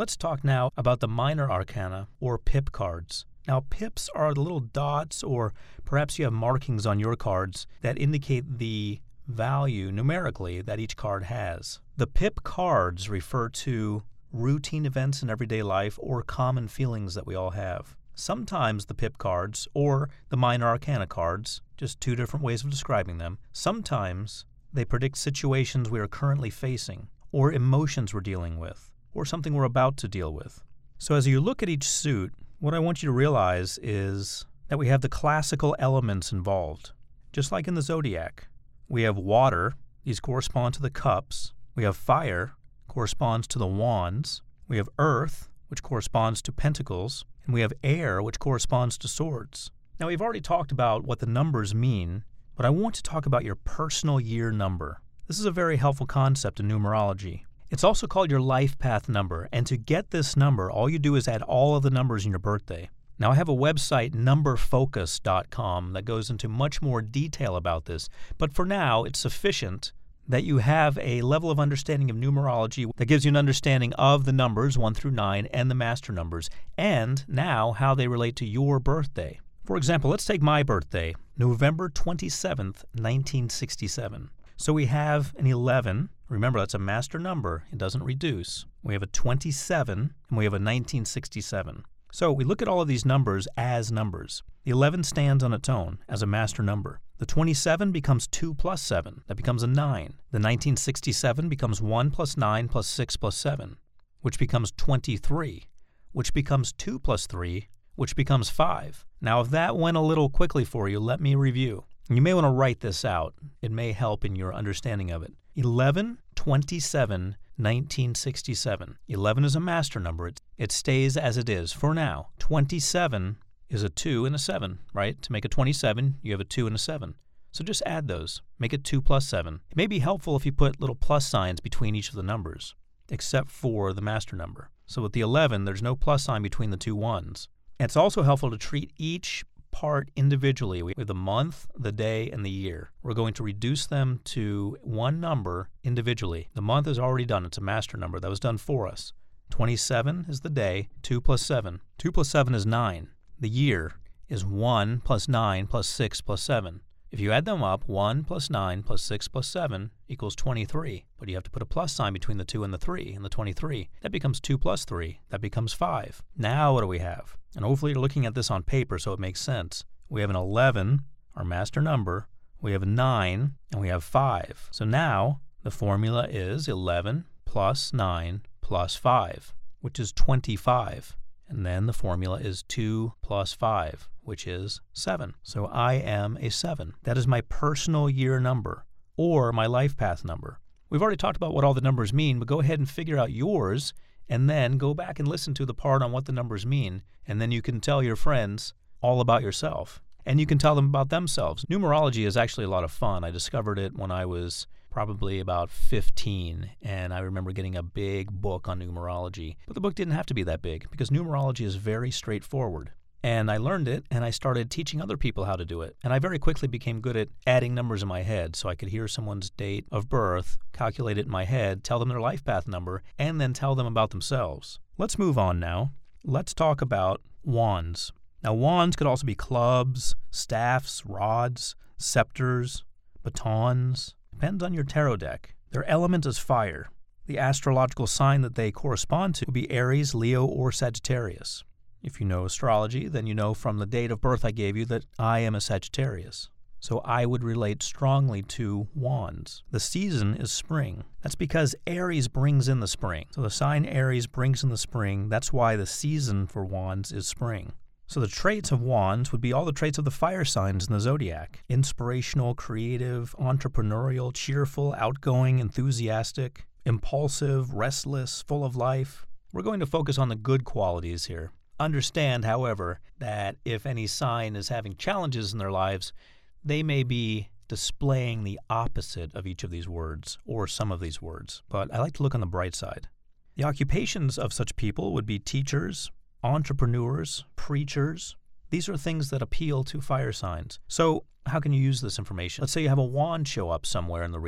let's talk now about the minor arcana, or pip cards. Now, pips are the little dots, or perhaps you have markings on your cards that indicate the value numerically that each card has. The pip cards refer to routine events in everyday life or common feelings that we all have. Sometimes the pip cards, or the minor arcana cards, just two different ways of describing them, sometimes they predict situations we are currently facing, or emotions we're dealing with, or something we're about to deal with. So as you look at each suit, what I want you to realize is that we have the classical elements involved. Just like in the zodiac, we have water, these correspond to the cups. We have fire, corresponds to the wands. We have earth, which corresponds to pentacles. And we have air, which corresponds to swords. Now, we've already talked about what the numbers mean, but I want to talk about your personal year number. This is a very helpful concept in numerology. It's also called your life path number, and to get this number, all you do is add all of the numbers in your birthday. Now, I have a website, numberfocus.com, that goes into much more detail about this, but for now, it's sufficient that you have a level of understanding of numerology that gives you an understanding of the numbers 1 through 9 and the master numbers, and now how they relate to your birthday. For example, let's take my birthday, November 27th, 1967. So we have an 11. Remember, that's a master number. It doesn't reduce. We have a 27, and we have a 1967. So we look at all of these numbers as numbers. The 11 stands on its own as a master number. The 27 becomes 2 plus 7. That becomes a 9. The 1967 becomes 1 plus 9 plus 6 plus 7, which becomes 23, which becomes 2 plus 3, which becomes 5. Now, if that went a little quickly for you, let me review. You may want to write this out. It may help in your understanding of it. 11, 27, 1967. 11 is a master number. It stays as it is for now. 27 is a 2 and a 7, right? To make a 27, you have a 2 and a 7. So just add those. Make it 2 plus 7. It may be helpful if you put little plus signs between each of the numbers, except for the master number. So with the 11, there's no plus sign between the two ones. And it's also helpful to treat each part individually. We have the month, the day, and the year. We're going to reduce them to one number individually. The month is already done. It's a master number. That was done for us. 27 is the day, 2 plus 7. 2 plus 7 is 9. The year is 1 plus 9 plus 6 plus 7. If you add them up, 1 plus 9 plus 6 plus 7 equals 23. But you have to put a plus sign between the 2 and the 3 and the 23. That becomes 2 plus 3. That becomes 5. Now what do we have? And hopefully you're looking at this on paper so it makes sense. We have an 11, our master number. We have a 9, and we have 5. So now the formula is 11 plus 9 plus 5, which is 25. And then the formula is 2 plus 5, which is 7. So I am a 7. That is my personal year number, or my life path number. We've already talked about what all the numbers mean, but go ahead and figure out yours, and then go back and listen to the part on what the numbers mean, and then you can tell your friends all about yourself. And you can tell them about themselves. Numerology is actually a lot of fun. I discovered it when I was probably about 15, and I remember getting a big book on numerology. But the book didn't have to be that big, because numerology is very straightforward. And I learned it, and I started teaching other people how to do it. And I very quickly became good at adding numbers in my head, so I could hear someone's date of birth, calculate it in my head, tell them their life path number, and then tell them about themselves. Let's move on now. Let's talk about wands. Now, wands could also be clubs, staffs, rods, scepters, batons. Depends on your tarot deck. Their element is fire. The astrological sign that they correspond to would be Aries, Leo, or Sagittarius. If you know astrology, then you know from the date of birth I gave you that I am a Sagittarius. So I would relate strongly to wands. The season is spring. That's because Aries brings in the spring. So the sign Aries brings in the spring. That's why the season for wands is spring. So the traits of wands would be all the traits of the fire signs in the zodiac. Inspirational, creative, entrepreneurial, cheerful, outgoing, enthusiastic, impulsive, restless, full of life. We're going to focus on the good qualities here. Understand, however, that if any sign is having challenges in their lives, they may be displaying the opposite of each of these words, or some of these words. But I like to look on the bright side. The occupations of such people would be teachers, entrepreneurs, preachers. These are things that appeal to fire signs. So how can you use this information? Let's say you have a wand show up somewhere in the reading.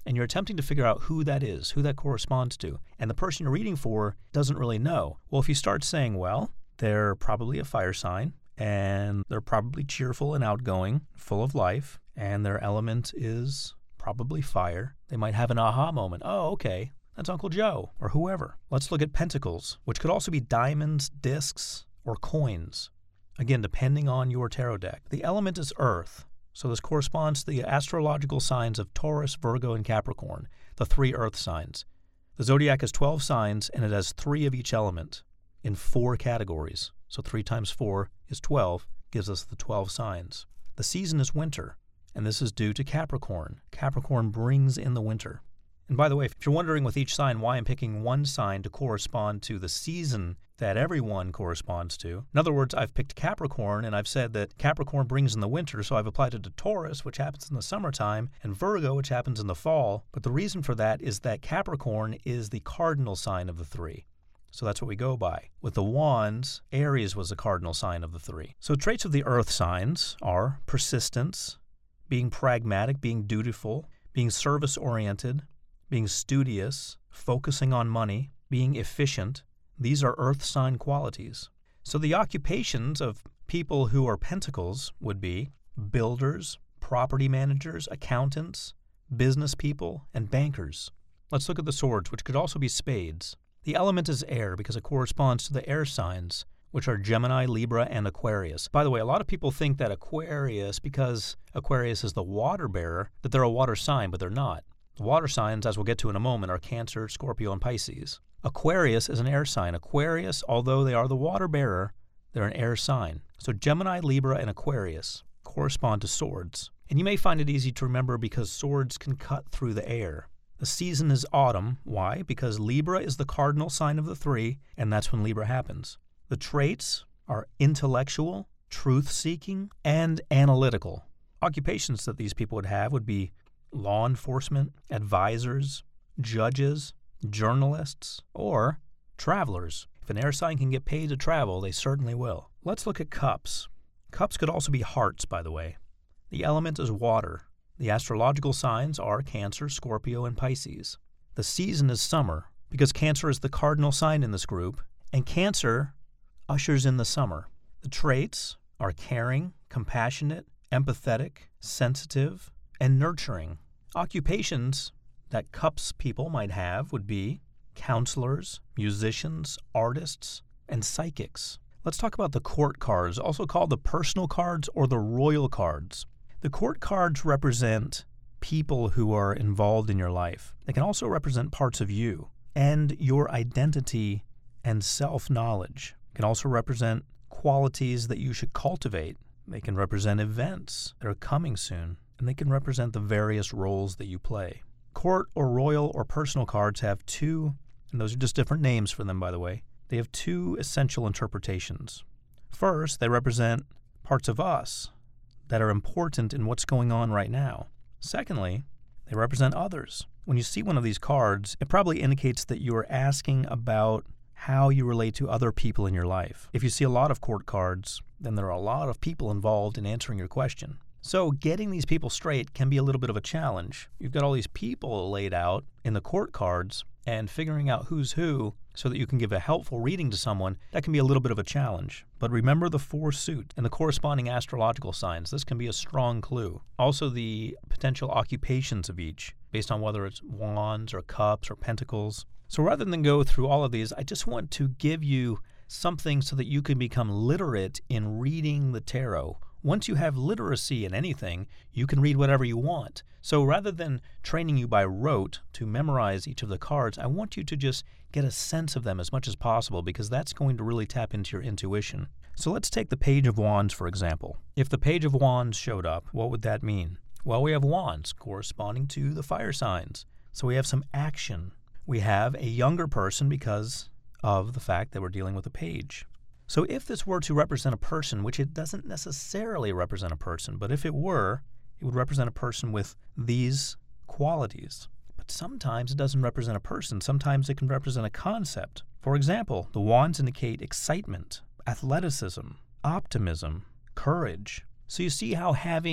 and you're attempting to figure out who that is, who that corresponds to, and the person you're reading for doesn't really know. Well, if you start saying, well, they're probably a fire sign, and they're probably cheerful and outgoing, full of life, and their element is probably fire, they might have an aha moment. Oh, okay, that's Uncle Joe, or whoever. Let's look at pentacles, which could also be diamonds, discs, or coins. Again, depending on your tarot deck. The element is earth, so this corresponds to the astrological signs of Taurus, Virgo, and Capricorn, the 3 earth signs. The zodiac has 12 signs, and it has 3 of each element in 4 categories. So 3 times 4 is 12, gives us the 12 signs. The season is winter, and this is due to Capricorn. Capricorn brings in the winter. And by the way, if you're wondering with each sign why I'm picking one sign to correspond to the season that everyone corresponds to, in other words, I've picked Capricorn, and I've said that Capricorn brings in the winter, so I've applied it to Taurus, which happens in the summertime, and Virgo, which happens in the fall. But the reason for that is that Capricorn is the cardinal sign of the 3. So that's what we go by. With the wands, Aries was the cardinal sign of the 3. So traits of the earth signs are persistence, being pragmatic, being dutiful, being service-oriented, being studious, focusing on money, being efficient. These are earth sign qualities. So the occupations of people who are pentacles would be builders, property managers, accountants, business people, and bankers. Let's look at the swords, which could also be spades. The element is air because it corresponds to the air signs, which are Gemini, Libra, and Aquarius. By the way, a lot of people think that Aquarius, because Aquarius is the water bearer, that they're a water sign, but they're not. The water signs, as we'll get to in a moment, are Cancer, Scorpio, and Pisces. Aquarius is an air sign. Aquarius, although they are the water bearer, they're an air sign. So Gemini, Libra, and Aquarius correspond to swords. And you may find it easy to remember because swords can cut through the air. The season is autumn. Why? Because Libra is the cardinal sign of the 3, and that's when Libra happens. The traits are intellectual, truth-seeking, and analytical. Occupations that these people would have would be law enforcement, advisors, judges, journalists, or travelers. If an air sign can get paid to travel, they certainly will. Let's look at cups. Cups could also be hearts, by the way. The element is water. The astrological signs are Cancer, Scorpio, and Pisces. The season is summer because Cancer is the cardinal sign in this group, and Cancer ushers in the summer. The traits are caring, compassionate, empathetic, sensitive, and nurturing. Occupations that Cups people might have would be counselors, musicians, artists, and psychics. Let's talk about the court cards, also called the personal cards or the royal cards. The court cards represent people who are involved in your life. They can also represent parts of you and your identity and self-knowledge. It can also represent qualities that you should cultivate. They can represent events that are coming soon, and they can represent the various roles that you play. Court or royal or personal cards have 2, and those are just different names for them, by the way. They have 2 essential interpretations. First, they represent parts of us that are important in what's going on right now. Secondly, they represent others. When you see one of these cards, it probably indicates that you are asking about how you relate to other people in your life. If you see a lot of court cards, then there are a lot of people involved in answering your question. So getting these people straight can be a little bit of a challenge. You've got all these people laid out in the court cards, and figuring out who's who so that you can give a helpful reading to someone, that can be a little bit of a challenge. But remember the 4 suit and the corresponding astrological signs. This can be a strong clue. Also the potential occupations of each, based on whether it's wands or cups or pentacles. So rather than go through all of these, I just want to give you something so that you can become literate in reading the tarot. Once you have literacy in anything, you can read whatever you want. So rather than training you by rote to memorize each of the cards, I want you to just get a sense of them as much as possible because that's going to really tap into your intuition. So let's take the Page of Wands, for example. If the Page of Wands showed up, what would that mean? Well, we have wands corresponding to the fire signs. So we have some action. We have a younger person because of the fact that we're dealing with a page. So if this were to represent a person, which it doesn't necessarily represent a person, but if it were, it would represent a person with these qualities. But sometimes it doesn't represent a person. Sometimes it can represent a concept. For example, the wands indicate excitement, athleticism, optimism, courage. So you see how having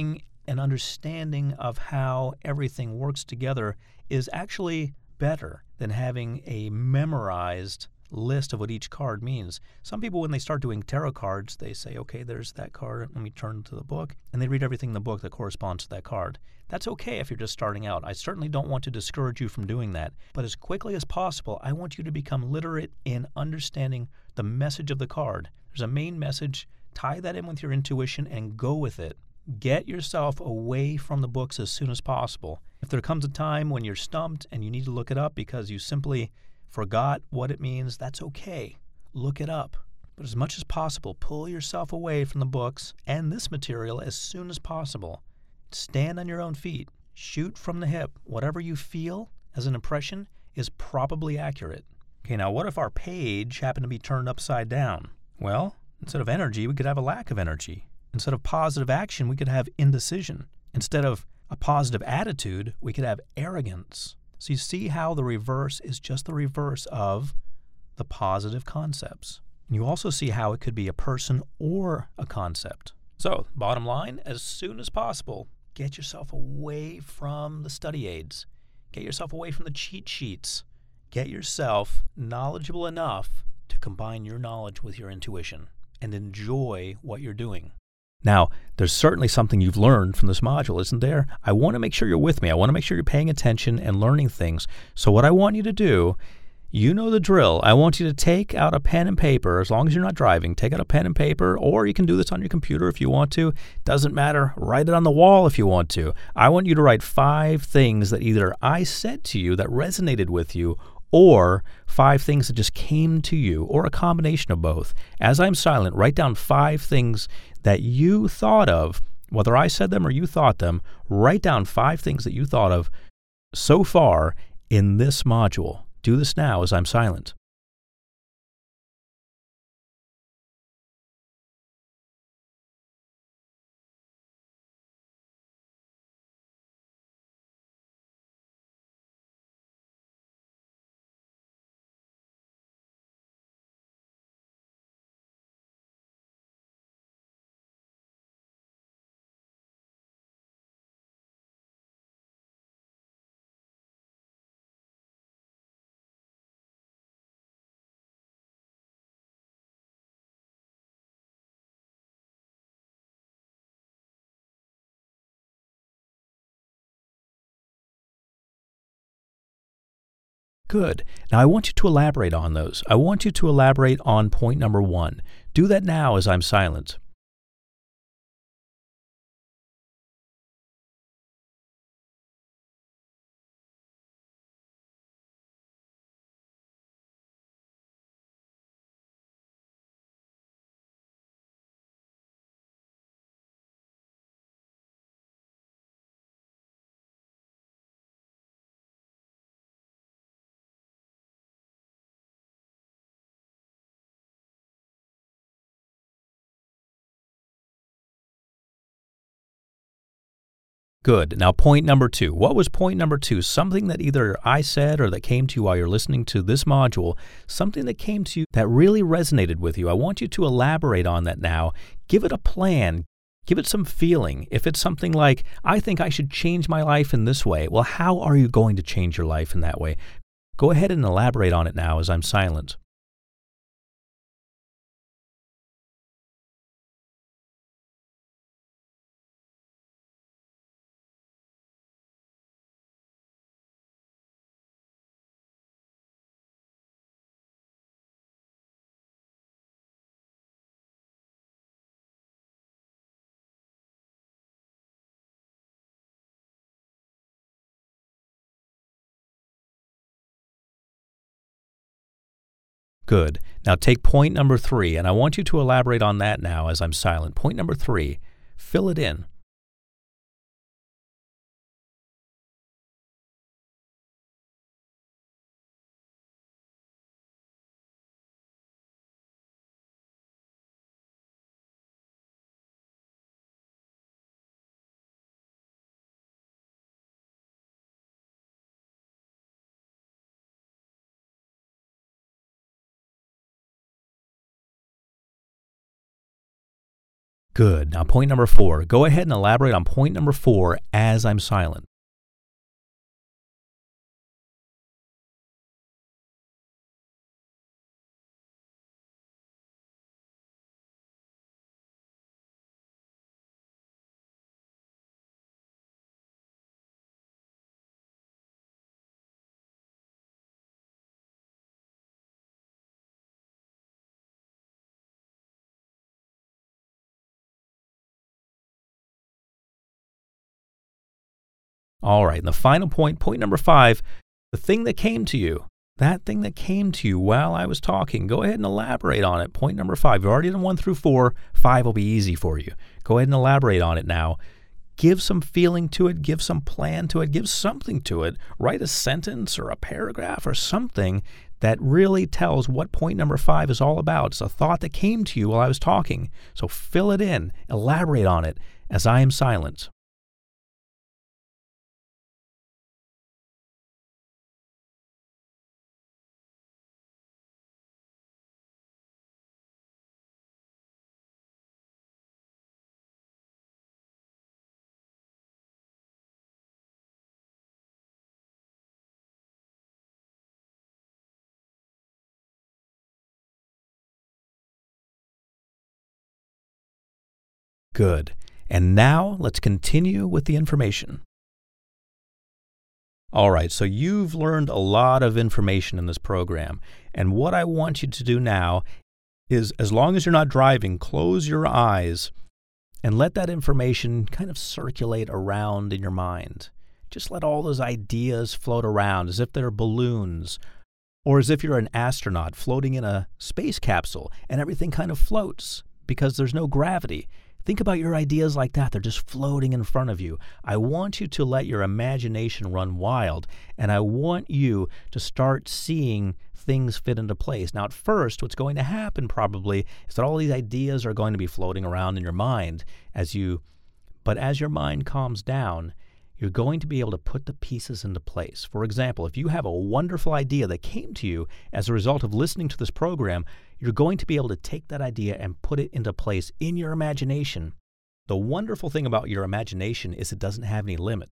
an understanding of how everything works together is actually better than having a memorized list of what each card means. Some people, when they start doing tarot cards, they say, okay, there's that card, let me turn to the book, and they read everything in the book that corresponds to that card. That's okay if you're just starting out. I certainly don't want to discourage you from doing that, but as quickly as possible, I want you to become literate in understanding the message of the card. There's a main message, tie that in with your intuition and go with it. Get yourself away from the books as soon as possible. If there comes a time when you're stumped and you need to look it up because you simply forgot what it means, that's okay. Look it up. But as much as possible, pull yourself away from the books and this material as soon as possible. Stand on your own feet. Shoot from the hip. Whatever you feel as an impression is probably accurate. Okay, now what if our page happened to be turned upside down? Well, instead of energy, we could have a lack of energy. Instead of positive action, we could have indecision. Instead of a positive attitude, we could have arrogance. So you see how the reverse is just the reverse of the positive concepts. And you also see how it could be a person or a concept. So, bottom line, as soon as possible, get yourself away from the study aids. Get yourself away from the cheat sheets. Get yourself knowledgeable enough to combine your knowledge with your intuition and enjoy what you're doing. Now, there's certainly something you've learned from this module, isn't there? I want to make sure you're with me. I want to make sure you're paying attention and learning things. So what I want you to do, you know the drill. I want you to take out a pen and paper, as long as you're not driving. Take out a pen and paper, or you can do this on your computer if you want to. Doesn't matter. Write it on the wall if you want to. I want you to write 5 things that either I said to you that resonated with you, or 5 things that just came to you, or a combination of both. As I'm silent, write down 5 things that you thought of, whether I said them or you thought them. Write down 5 things that you thought of so far in this module. Do this now as I'm silent. Good. Now I want you to elaborate on those. I want you to elaborate on point number 1. Do that now as I'm silent. Good. Now, point number 2. What was point number 2? Something that either I said or that came to you while you're listening to this module, something that came to you that really resonated with you. I want you to elaborate on that now. Give it a plan. Give it some feeling. If it's something like, I think I should change my life in this way, well, how are you going to change your life in that way? Go ahead and elaborate on it now as I'm silent. Good. Now take point number 3, and I want you to elaborate on that now as I'm silent. Point number 3, fill it in. Good. Now, point number 4. Go ahead and elaborate on point number 4 as I'm silent. All right. And the final point, point number 5, the thing that came to you, that thing that came to you while I was talking, go ahead and elaborate on it. Point number 5. You've already done 1 through 4. 5 will be easy for you. Go ahead and elaborate on it now. Give some feeling to it. Give some plan to it. Give something to it. Write a sentence or a paragraph or something that really tells what point number 5 is all about. It's a thought that came to you while I was talking. So fill it in. Elaborate on it as I am silent. Good. And now let's continue with the information. All right, so you've learned a lot of information in this program. And what I want you to do now is, as long as you're not driving, close your eyes and let that information kind of circulate around in your mind. Just let all those ideas float around as if they're balloons, or as if you're an astronaut floating in a space capsule and everything kind of floats because there's no gravity. Think about your ideas like that. They're just floating in front of you. I want you to let your imagination run wild, and I want you to start seeing things fit into place. Now, at first, what's going to happen probably is that all these ideas are going to be floating around in your mind but as your mind calms down, you're going to be able to put the pieces into place. For example, if you have a wonderful idea that came to you as a result of listening to this program, you're going to be able to take that idea and put it into place in your imagination. The wonderful thing about your imagination is it doesn't have any limit.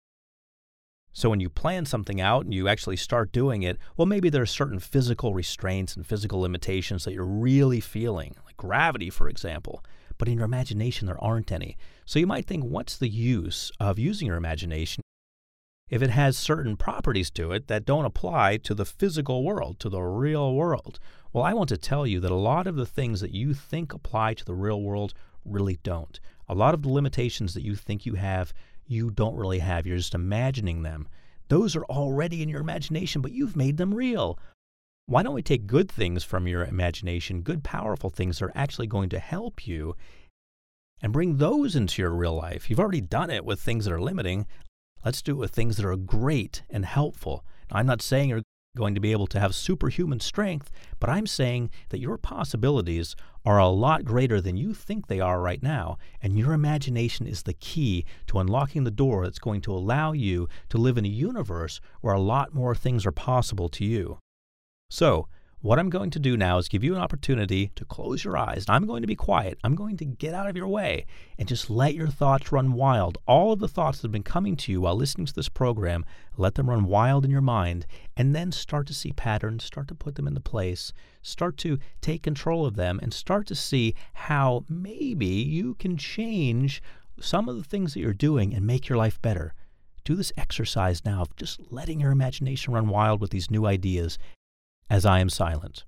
So when you plan something out and you actually start doing it, well, maybe there are certain physical restraints and physical limitations that you're really feeling, like gravity, for example. But in your imagination, there aren't any. So you might think, what's the use of using your imagination if it has certain properties to it that don't apply to the physical world, to the real world? Well, I want to tell you that a lot of the things that you think apply to the real world really don't. A lot of the limitations that you think you have, you don't really have. You're just imagining them. Those are already in your imagination, but you've made them real. Why don't we take good things from your imagination, good, powerful things that are actually going to help you, and bring those into your real life? You've already done it with things that are limiting. Let's do it with things that are great and helpful. Now, I'm not saying you're going to be able to have superhuman strength, but I'm saying that your possibilities are a lot greater than you think they are right now, and your imagination is the key to unlocking the door that's going to allow you to live in a universe where a lot more things are possible to you. So, what I'm going to do now is give you an opportunity to close your eyes. And I'm going to be quiet. I'm going to get out of your way and just let your thoughts run wild. All of the thoughts that have been coming to you while listening to this program, let them run wild in your mind, and then start to see patterns, start to put them into place, start to take control of them, and start to see how maybe you can change some of the things that you're doing and make your life better. Do this exercise now of just letting your imagination run wild with these new ideas as I am silent.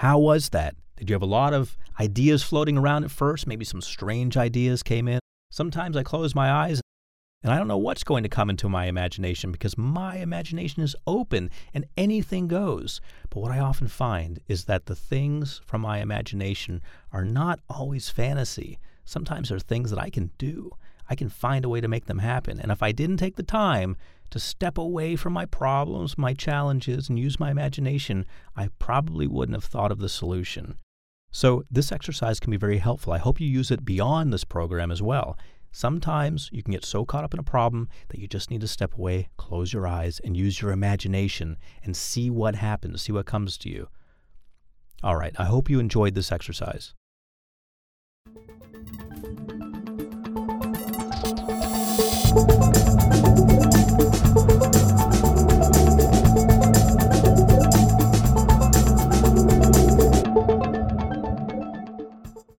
How was that? Did you have a lot of ideas floating around at first? Maybe some strange ideas came in. Sometimes I close my eyes and I don't know what's going to come into my imagination because my imagination is open and anything goes. But what I often find is that the things from my imagination are not always fantasy. Sometimes they're things that I can do. I can find a way to make them happen. And if I didn't take the time to step away from my problems, my challenges, and use my imagination, I probably wouldn't have thought of the solution. So this exercise can be very helpful. I hope you use it beyond this program as well. Sometimes you can get so caught up in a problem that you just need to step away, close your eyes, and use your imagination and see what happens, see what comes to you. All right, I hope you enjoyed this exercise.